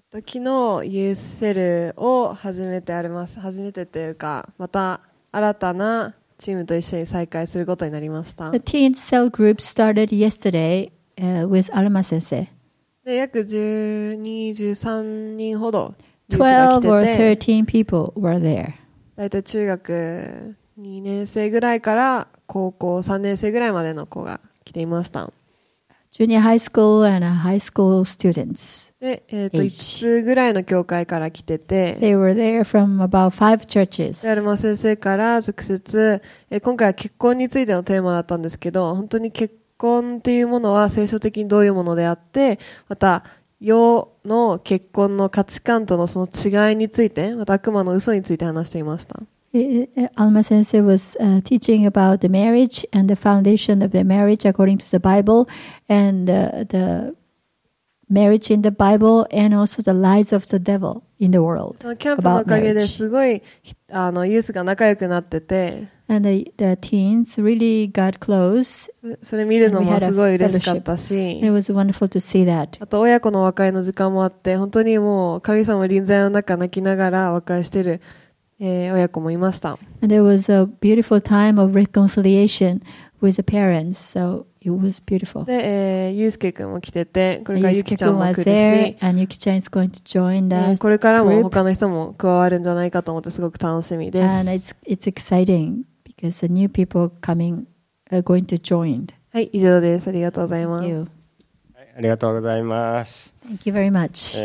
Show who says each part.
Speaker 1: 昨日ユースセルを始めてあります。初めてというか、また新たなチームと一緒に再開することになりました。
Speaker 2: The teen cell group started yesterday with Alma 先生。
Speaker 1: で、約12、13人ほどユースが来
Speaker 2: 12 or
Speaker 1: てて、
Speaker 2: 13 people were there.
Speaker 1: だいたい中学2年生ぐらいから高校3年生ぐらいまでの子が来ていました。
Speaker 2: Junior high school and high school students.
Speaker 1: で、5つぐらいの教会から来てて、
Speaker 2: They were there from about 5 churches.
Speaker 1: でアルマ先生から直接、今回は結婚についてのテーマだったんですけど、本当に結婚っていうものは聖書的にどういうものであって、また世の結婚の価値観とのその違いについて、また悪魔の嘘について話していました。
Speaker 2: Alma Sensei was teaching about the marriage and the foundation of the marriage according to the Bible and the marriage in the Bible and also the lies of the devil in the world
Speaker 1: そのキャンプのお
Speaker 2: about
Speaker 1: かげで
Speaker 2: marriage.
Speaker 1: すごいユースが仲良くなってて、
Speaker 2: And the teens really got close.
Speaker 1: それ見るのもすごい嬉しかったし、
Speaker 2: It was wonderful to see that.
Speaker 1: あと親子の和解の時間もあって、本当にもう神様臨在の中泣きながら和解している、親子もいました。
Speaker 2: And there was a beautiful time of reconciliation with the parents. So it was beautiful.
Speaker 1: で、ゆうすけくんも来てて、これからゆき
Speaker 2: Yusuke
Speaker 1: ちゃん
Speaker 2: kun
Speaker 1: も
Speaker 2: was
Speaker 1: 来る
Speaker 2: there
Speaker 1: し、
Speaker 2: and Yuki-chan is going to join the
Speaker 1: これからも
Speaker 2: group.
Speaker 1: 他の人も加わるんじゃないかと思ってすごく楽しみです。
Speaker 2: And it's exciting because the new people coming are going to join.
Speaker 1: はい、以上です。ありがとうございます。
Speaker 2: Thank you.
Speaker 3: はい、ありがとうございます。
Speaker 2: Thank you very much.